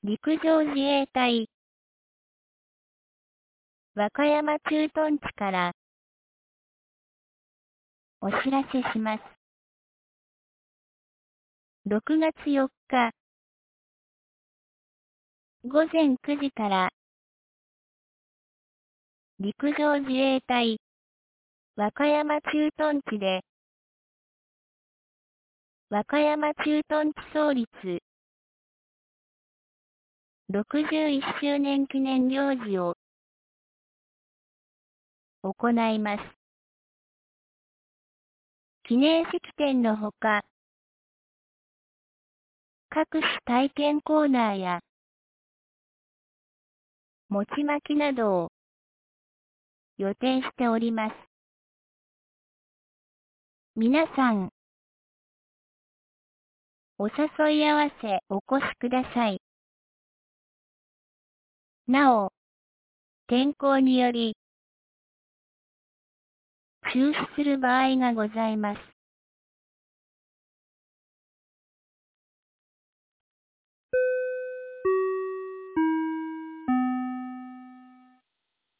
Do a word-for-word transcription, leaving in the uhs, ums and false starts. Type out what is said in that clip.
陸上自衛隊和歌山駐屯地からお知らせします。ろくがつよっかごぜんくじから陸上自衛隊和歌山駐屯地で和歌山駐屯地創立ろくじゅういっしゅうねん記念行事を行います。記念式典のほか、各種体験コーナーや餅巻きなどを予定しております。皆さん、お誘い合わせお越しください。なお、天候により中止する場合がございます。